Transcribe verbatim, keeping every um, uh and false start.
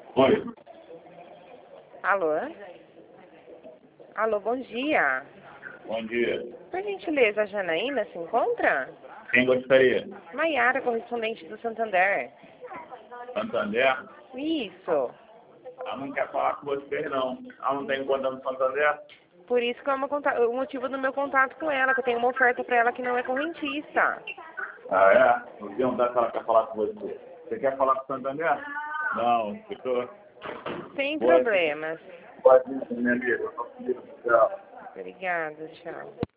Oi. Alô? Alô, bom dia. Bom dia. Por gentileza, a Janaína se encontra? Quem gostaria? Maiara, correspondente do Santander. Santander? Isso. Ela não quer falar com você, não. Ela não tem conta no Santander? Por isso que é uma conta- o motivo do meu contato com ela, que eu tenho uma oferta para ela que não é correntista. Ah, é? Vou perguntar se ela quer falar com você. Você quer falar com o Santander? Não, eu tô... Sem Pode. problemas. Pode ir, minha amiga. Eu tô pedindo pra ela. Obrigada, tchau.